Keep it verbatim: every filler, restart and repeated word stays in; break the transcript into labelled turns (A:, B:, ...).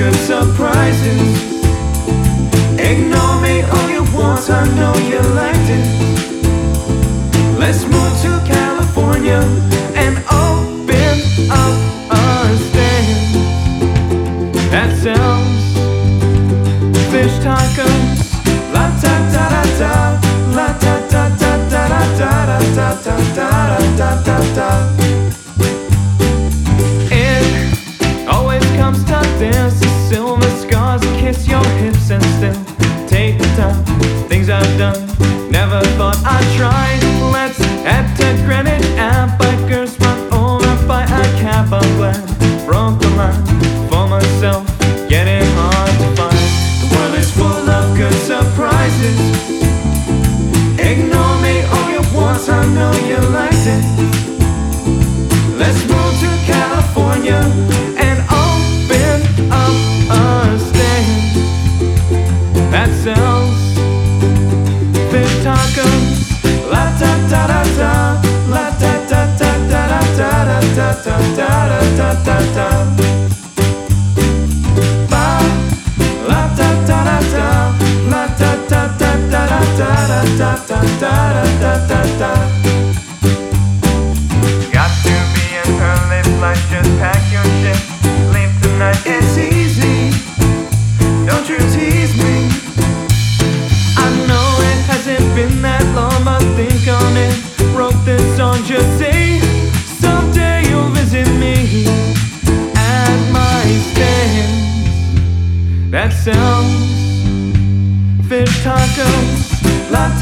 A: good surprises. Ignore me all you want, I know you liked it. Let's move to California and open up a stand that sells fish tacos. La ta ta da da, la ta ta ta da da da da da da da da da. It always comes to this, the silver scars kiss your hips and still take the time. Things I've done, never thought I'd try. Let's head to Greenwich and bikers run over by a cab. I'm glad broke the line for myself, getting hard to find. The world is full of good surprises. Ignore me all you want, I know you liked it. Let's move to California and open up a stand that sells fish tacos. La ta ta da da, la ta ta ta da da da da da da da da da. Ba, la ta ta da da, la ta ta ta da da da da da da da da da. Got to be an early flight, just pack your shit, leave tonight. It's easy, don't you tease me. I know it hasn't been that long, but think on it. Wrote this song, just say someday you'll visit me at my stand that sells fish tacos. La